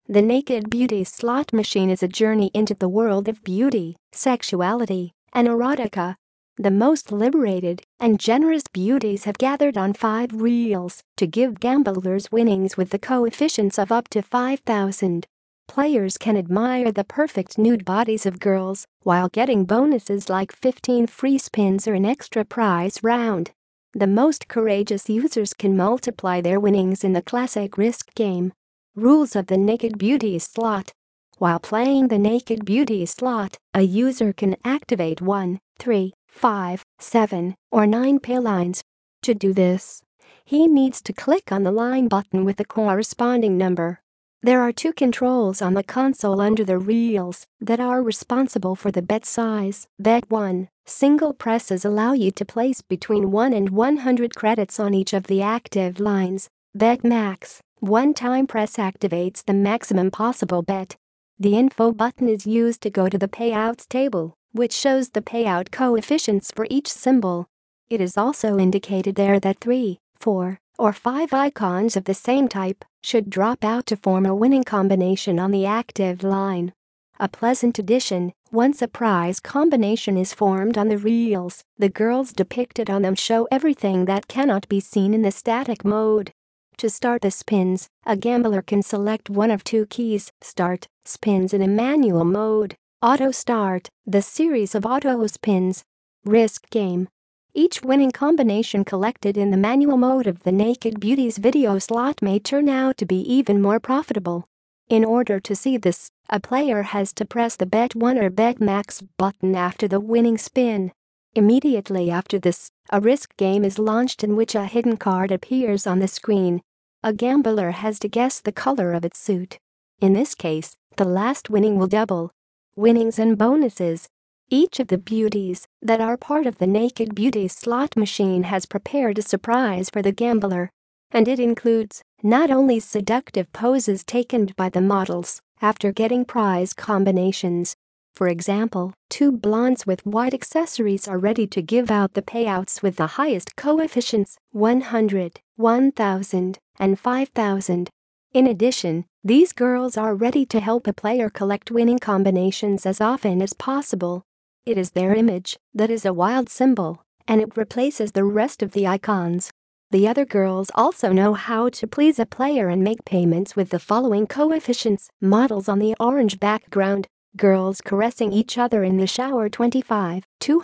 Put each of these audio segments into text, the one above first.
The Naked Beauty slot machine is a journey into the world of beauty, sexuality, and erotica. The most liberated and generous beauties have gathered on 5 reels to give gamblers winnings with the coefficients of up to 5,000. Players can admire the perfect nude bodies of girls while getting bonuses like 15 free spins or an extra prize round. The most courageous users can multiply their winnings in the classic risk game. Rules of the Naked Beauty slot. While playing the Naked Beauty slot, a user can activate 1, 3, 5, 7, or 9 pay lines. To do this, he needs to click on the line button with the corresponding number. There are 2 controls on the console under the reels that are responsible for the bet size. Bet 1. Single presses allow you to place between 1 and 100 credits on each of the active lines. Bet Max. One-time press activates the maximum possible bet. The info button is used to go to the payouts table, which shows the payout coefficients for each symbol. It is also indicated there that 3, 4, or 5 icons of the same type should drop out to form a winning combination on the active line. A pleasant addition: once a prize combination is formed on the reels, the girls depicted on them show everything that cannot be seen in the static mode. To start the spins, a gambler can select one of 2 keys: start spins in a manual mode, auto start, the series of auto spins. Risk game. Each winning combination collected in the manual mode of the Naked Beauty's video slot may turn out to be even more profitable. In order to see this, a player has to press the Bet 1 or Bet Max button after the winning spin. Immediately after this, a risk game is launched in which a hidden card appears on the screen. A gambler has to guess the color of its suit. In this case, the last winning will double. Winnings and bonuses. Each of the beauties that are part of the Naked Beauty slot machine has prepared a surprise for the gambler. And it includes not only seductive poses taken by the models after getting prize combinations. For example, 2 blondes with white accessories are ready to give out the payouts with the highest coefficients: 100, 1,000, and 5,000. In addition, these girls are ready to help a player collect winning combinations as often as possible. It is their image that is a wild symbol, and it replaces the rest of the icons. The other girls also know how to please a player and make payments with the following coefficients: models on the orange background, girls caressing each other in the shower 25,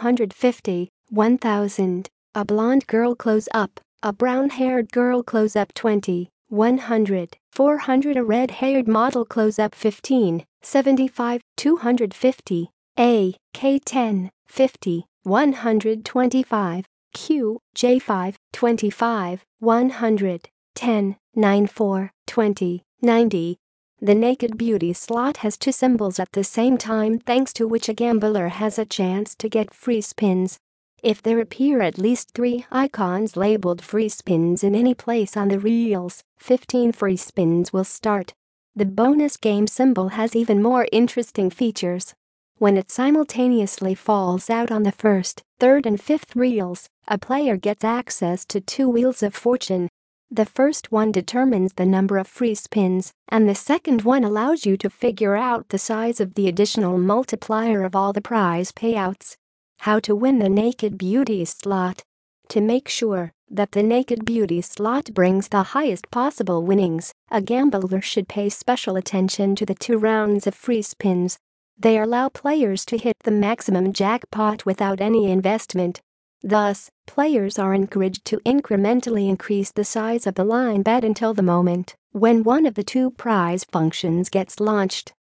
250, 1,000, a blonde girl close up, a brown-haired girl close up 20, 100, 400, a red-haired model close up 15, 75, 250, A, K10, 50, 125, Q, J5, 25, 100, 10, 94, 20, 90. The Naked Beauty slot has 2 symbols at the same time, thanks to which a gambler has a chance to get free spins. If there appear at least 3 icons labeled free spins in any place on the reels, 15 free spins will start. The bonus game symbol has even more interesting features. When it simultaneously falls out on the 1st, 3rd, and 5th reels, a player gets access to 2 wheels of fortune. The first one determines the number of free spins, and the second one allows you to figure out the size of the additional multiplier of all the prize payouts. How to win the Naked Beauty slot. To make sure that the Naked Beauty slot brings the highest possible winnings, a gambler should pay special attention to the 2 rounds of free spins. They allow players to hit the maximum jackpot without any investment. Thus, players are encouraged to incrementally increase the size of the line bet until the moment when one of the 2 prize functions gets launched.